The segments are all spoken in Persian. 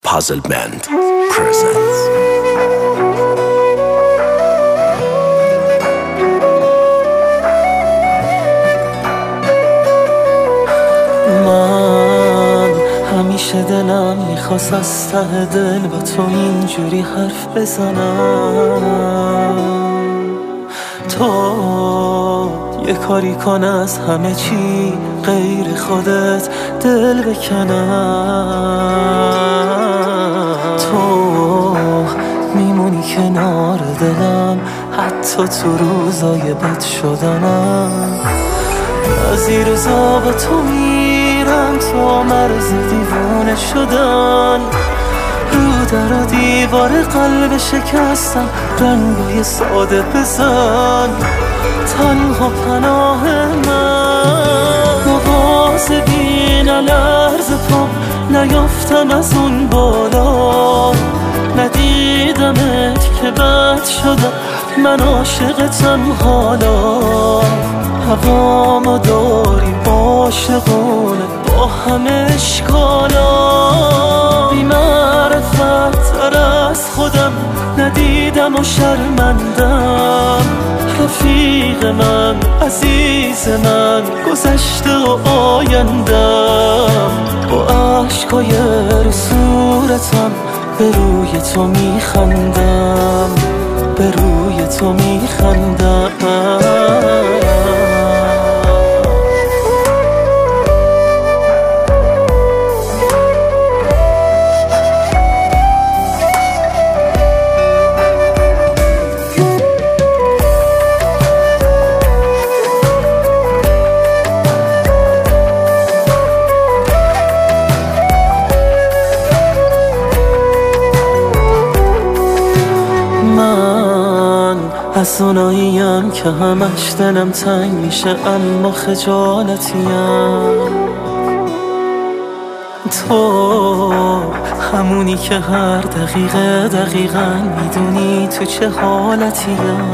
Puzzle Band presents. من همیشه دلم میخواست از ته دل با تو اینجوری حرف بزنم، تو یه کاری کن از همه چی غیر خودت دل بکنم. تو میمونی کنار دلم حتی تو روزای بد شدنم. زیر زا با تو میرم تا مرز دیوانه شدن. رو در و دیوار قلب شکستم رنگای ساده بزن. تنها پناه من مواظبی نلرز پام نیافتم از اون بالا. ندیدمت که بد شدم من عاشقتم حالا. هوامو داری عاشقونه با همه اشکالا. بی معرفت تر از خودم ندیدم و شرمندم. رفیق من عزیز من گذشته و آیندم. با عشقای رو صورتم به روی تو میخندم، به روی تو میخندم. از اوناییم که همش دلم تنگ میشه اما خجالتیم. تو همونی که هر دقیقه دقیقاً میدونی تو چه حالتیم.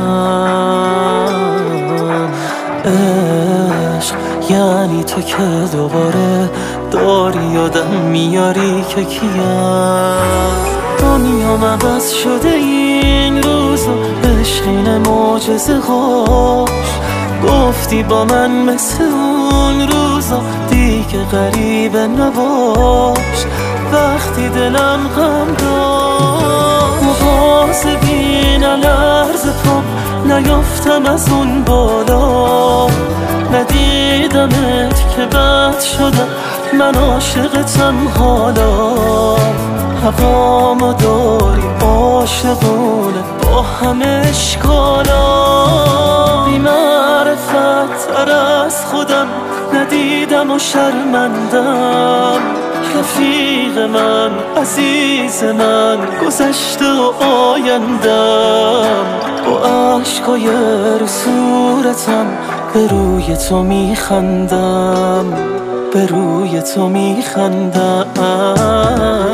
عشق یعنی تو که دوباره داری یادم میاری که کیم. دنیام عوض شده این روزا عشقین معجزه هاش. گفتی با من مثل اون روزا دیگه غریبه نباش. وقتی دلم غم داشت مواظبی نلرز پام نیافتم از اون بالا. ندیدمت که بد شدم من عاشقتم حالا. هوامو داری عاشقونه با همه اشکالا. بی معرفت تر از خودم ندیدم و شرمندم. رفیق من عزیز من گذشته و آیندم. با عشقای رو صورتم به روی تو میخندم، به روی تو میخندم.